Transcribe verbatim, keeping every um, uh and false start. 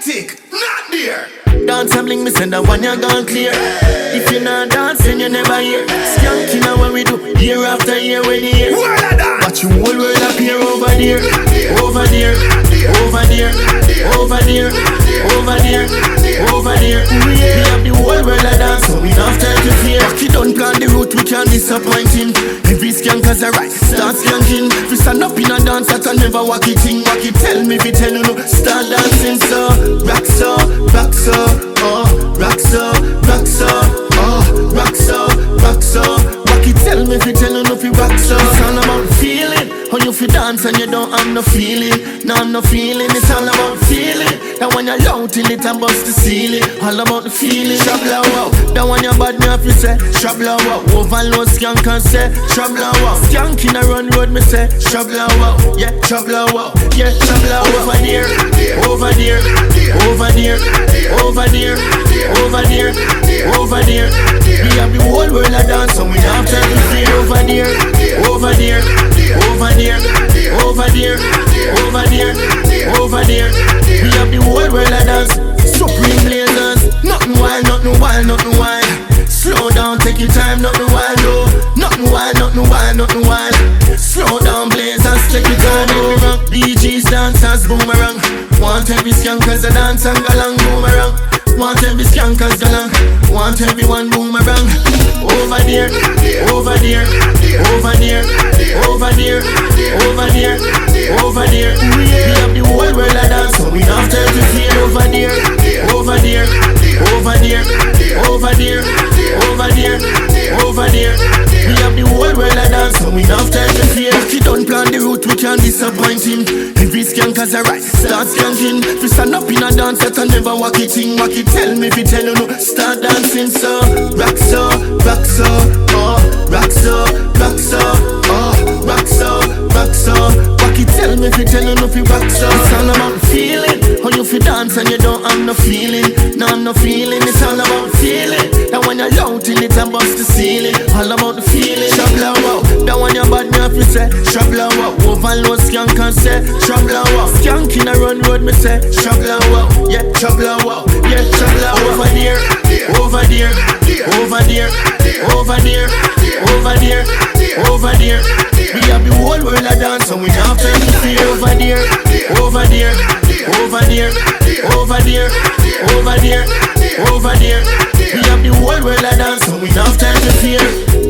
tick, not there. Dance and bling, me send that one you gone clear. If you're not dancing, you never hear. Skanking now what we do, year after year when you hear. Watch your whole world appear over there, over there, over there, over there, over there, over there. We have the whole world a dance, so we don't have time to fear. Rocky don't plan the route, we can't disappoint him. Every skanker's a right, start skanking. If you stand up in a dance, that I never walk it in. Walk it, tell me if you tell you no, start dancing so. Rock so, rock so, oh, rock so, rock so, oh, rock so, rock so. Rock it, tell me if you tell you no, if you rock so. It's all about feeling. How you feel dance and you don't have no feeling. No, no feeling, it's all about feeling. That when you're loud till it and bust the ceiling. All about the feeling. Shabla wow. That when you're bad, me have to say Shabla wow. Overload skank and say Shabla wow. Skank in a run road, me say Shabla wow. Yeah, Shabla wow. Yeah, Shabla wow. Over there, over there, over there, over there, over there, over there. We have the whole world a dance, so we have time to feel over there, over there, over there, over there, over there, over there. We have the whole world a dance. Supreme blazers. Nothing wild, nothing wild, nothing wild. Slow down, take your time, nothing wild, no. Nothing wild, nothing wild, nothing wild. Slow down, blazers, take your time, no. D Js, dancers, boomerang. Want every skankers a dance and galang, boomerang. Want every skankers galang. Want everyone boomerang. Over there, over there, over there, over there, over there, over there. We have the whole world a dance, so we don't have time to feel over there, over there, over there, over there, over there, over there. We have the whole world a dance, so we don't have time to feel. If you don't plan the route, we can't disappoint him. Every skanker's a right, start skanking. If you stand up in a dance, that I never walk it in. Walk it, tell me if you tell you no, start dancing so. Rock so, rock so, oh, rock so, rock so, oh, rock so, rock so. Walk it, tell me if you tell you no, if you rock so. It's all about feeling. How you feel dance and you don't have no feeling. No, have no feeling, it's all about feeling. That when you're loud till it and bust the ceiling. All about the feeling. Shabla wow. That when you're bad, me have to say Shabla wow. Overload skank and say Shabla wow. Skank in a run road, me say Shabla wow. Yeah, Shabla wow. Yeah, Shabla wow. Over there, over there, over there, over there, over there, over there. We have the whole world a dance, so we don't have time to feel over there, over there, over there, over there, over there, over there. We have the whole world a dance, so we don't have time to feel.